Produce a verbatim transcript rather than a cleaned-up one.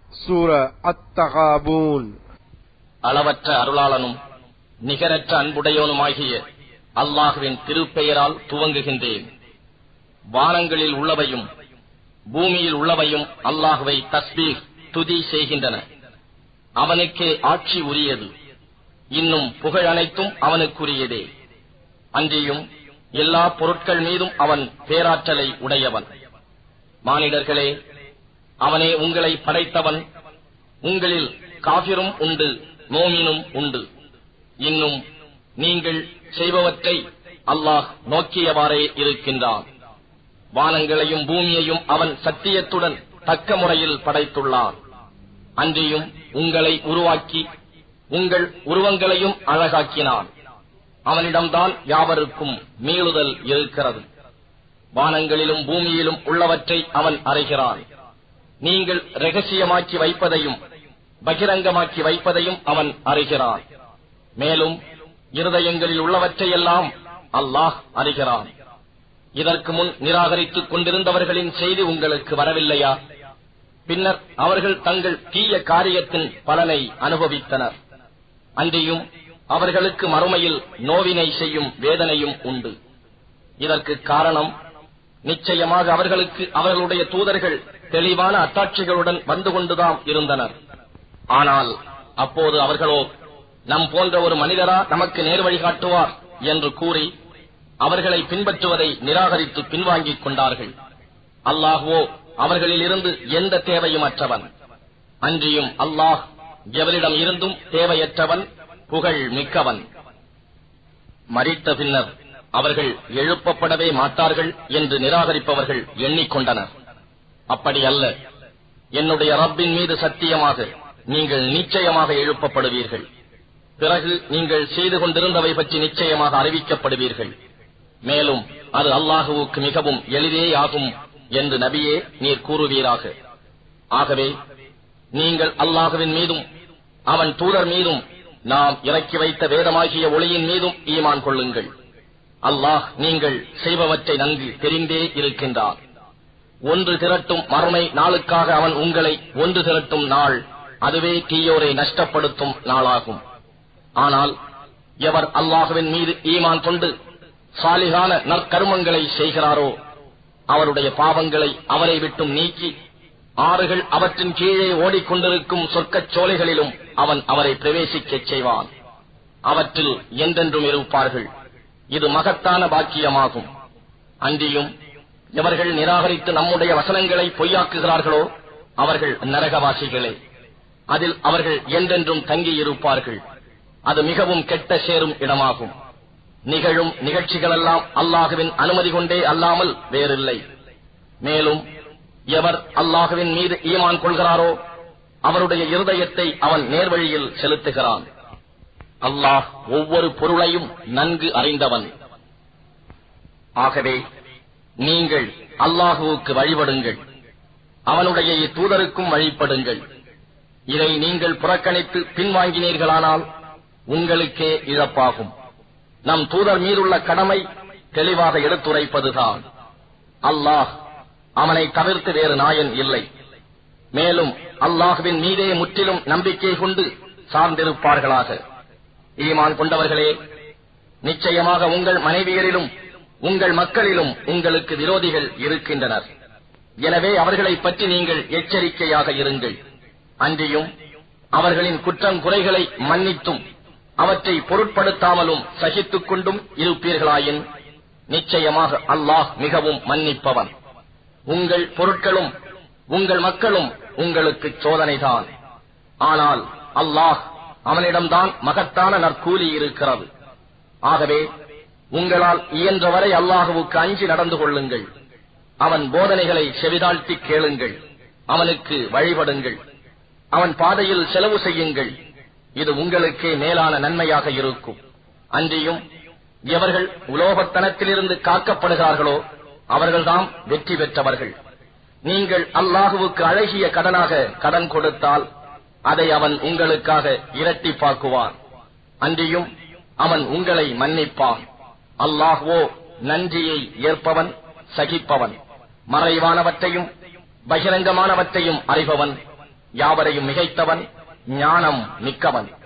சூரா அத்-தகாபூன். அளவற்ற அருளாளனும் நிகரற்ற அன்புடையோனுமாகிய அல்லாஹுவின் திருப்பெயரால் துவங்குகின்றேன். வானங்களில் உள்ளவையும் பூமியில் உள்ளவையும் அல்லாஹுவை தஸ்பீஹ் துதி செய்கின்றன. அவனுக்கே ஆட்சி உரியது. இன்னும் புகழ் அனைத்தும் அவனுக்குரியதே. அன்றியும் எல்லா பொருட்கள் மீதும் அவன் பேராற்றலை உடையவன். மானிடர்களே, அவனே உங்களை படைத்தவன். உங்களில் காபிரும் உண்டு, மோமினும் உண்டு. இன்னும் நீங்கள் செய்பவற்றை அல்லாஹ் நோக்கியவாறே இருக்கின்றான். வானங்களையும் பூமியையும் அவன் சத்தியத்துடன் தக்க முறையில் படைத்துள்ளான். அன்றியும் உங்களை உருவாக்கி உங்கள் உருவங்களையும் அழகாக்கினான். அவனிடம்தான் யாவருக்கும் மீளுதல் இருக்கிறது. வானங்களிலும் பூமியிலும் உள்ளவற்றை அவன் அறிகிறான். நீங்கள் இரகசியமாக்கி வைப்பதையும் பகிரங்கமாக்கி வைப்பதையும் அவன் அறிகிறான். மேலும் இருதயங்களில் உள்ளவற்றையெல்லாம் அல்லாஹ் அறிகிறான். இதற்கு முன் நிராகரித்துக் கொண்டிருந்தவர்களின் செய்தி உங்களுக்கு வரவில்லையா? பின்னர் அவர்கள் தங்கள் தீய காரியத்தின் பலனை அனுபவித்தனர். அன்றியும் அவர்களுக்கு மறுமையில் நோவினை செய்யும் வேதனையும் உண்டு. இதற்கு காரணம், நிச்சயமாக அவர்களுக்கு அவர்களுடைய தூதர்கள் தெளிவான அத்தாட்சிகளுடன் வந்து கொண்டுதான் இருந்தனர். ஆனால் அப்போது அவர்களோ, நம் போன்ற ஒரு மனிதரா நமக்கு நேர்வழி காட்டுவார் என்று கூறி அவர்களை பின்பற்றுவதை நிராகரித்து பின்வாங்கிக் கொண்டார்கள். அல்லாஹ்வோ அவர்களில் இருந்து எந்த தேவையும் அற்றவன். அன்றியும் அல்லாஹ் எவரிடம் இருந்தும் தேவையற்றவன், புகழ் மிக்கவன். மரித்த பின்னர் அவர்கள் எழுப்பப்படவே மாட்டார்கள் என்று நிராகரிப்பவர்கள் எண்ணிக்கொண்டனர். அப்படி அல்ல. என்னுடைய ரப்பின் மீது சத்தியமாக நீங்கள் நிச்சயமாக எழுப்பப்படுவீர்கள். பிறகு நீங்கள் செய்து கொண்டிருந்தவை பற்றி நிச்சயமாக அறிவிக்கப்படுவீர்கள். மேலும் அது அல்லாஹுவுக்கு மிகவும் எளிதேயாகும் என்று நபியே நீர் கூறுவீராக. ஆகவே நீங்கள் அல்லாஹுவின் மீதும் அவன் தூதர் மீதும் நாம் இறக்கி வைத்த வேதமாகிய ஒளியின் மீதும் ஈமான் கொள்ளுங்கள். அல்லாஹ் நீங்கள் செய்பவற்றை நன்கு தெரிந்தே இருக்கின்றார். ஒன்று திரட்டும் மறுமை நாளுக்காக அவன் உங்களை ஒன்று திரட்டும் நாள், அதுவே தீயோரை நஷ்டப்படுத்தும் நாளாகும். ஆனால் எவர் அல்லாஹுவின் மீது ஈமான் கொண்டு சாலிகான நற்கர்மங்களை செய்கிறாரோ அவருடைய பாவங்களை அவரை விட்டும் நீக்கி ஆறுகள் அவற்றின் கீழே ஓடிக்கொண்டிருக்கும் சொர்க்கச் சோலைகளிலும் அவன் அவரை பிரவேசிக்கச் செய்வான். அவற்றில் என்றென்றும் இருப்பார்கள். இது மகத்தான பாக்கியமாகும். அன்றியும் எவர்கள் நிராகரித்து நம்முடைய வசனங்களை பொய்யாக்குகிறார்களோ அவர்கள் நரகவாசிகளே. அதில் அவர்கள் என்றென்றும் தங்கியிருப்பார்கள். அது மிகவும் கெட்ட சேரும் இடமாகும். நிகழும் நிகழ்ச்சிகளெல்லாம் அல்லாஹுவின் அனுமதி கொண்டே அல்லாமல் வேறில்லை. மேலும் எவர் அல்லாஹுவின் மீது ஈமான் கொள்கிறாரோ அவருடைய இருதயத்தை அவன் நேர்வழியில் செலுத்துகிறான். அல்லாஹ் ஒவ்வொரு பொருளையும் நன்கு அறிந்தவன். ஆகவே நீங்கள் அல்லாஹுவுக்கு வழிபடுங்கள், அவனுடைய தூதருக்கும் வழிபடுங்கள். இதை நீங்கள் புறக்கணித்து பின்வாங்கினீர்களானால் உங்களுக்கே இழப்பாகும். நம் தூதர் மீதுள்ள கடமை தெளிவாக எடுத்துரைப்பதுதான். அல்லாஹ், அவனை தவிர்த்து வேறு நாயன் இல்லை. மேலும் அல்லாஹுவின் மீதே முற்றிலும் நம்பிக்கை கொண்டு சார்ந்திருப்பார்களாக. ஈமான் கொண்டவர்களே, நிச்சயமாக உங்கள் மனைவியரிலும் உங்கள் மக்களிலும் உங்களுக்கு விரோதிகள் இருக்கின்றனர். எனவே அவர்களை பற்றி நீங்கள் எச்சரிக்கையாக இருங்கள். அன்றியும் அவர்களின் குற்றம் குறைகளை மன்னித்தும் அவற்றை பொருட்படுத்தாமலும் சகித்துக் கொண்டும் இருப்பீர்களாயின் நிச்சயமாக அல்லாஹ் மிகவும் மன்னிப்பவன். உங்கள் பொருட்களும் உங்கள் மக்களும் உங்களுக்கு சோதனைதான். ஆனால் அல்லாஹ், அவனிடம்தான் மகத்தான நற்கூலி இருக்கிறது. ஆகவே உங்களால் இயன்றவரை அல்லாஹுவுக்கு அஞ்சி நடந்து கொள்ளுங்கள். அவன் போதனைகளை செவிதாழ்த்தி கேளுங்கள். அவனுக்கு வழிபடுங்கள். அவன் பாதையில் செலவு செய்யுங்கள். இது உங்களுக்கே மேலான நன்மையாக இருக்கும். அன்றியும் எவர்கள் உலோகத்தனத்திலிருந்து காக்கப்படுகிறார்களோ அவர்கள்தான் வெற்றி பெற்றவர்கள். நீங்கள் அல்லாஹுவுக்கு அழகிய கடனாக கடன் கொடுத்தால் அதை அவன் உங்களுக்காக இரட்டிப்பாக்குவான். அன்றியும் அவன் உங்களை மன்னிப்பான். அல்லாஹ்வோ நன்றியை ஏற்பவன், சகிப்பவன், மறைவானவற்றையும் பகிரங்கமானவற்றையும் அறிபவன், யாவரையும் மிகைத்தவன், ஞானம் மிக்கவன்.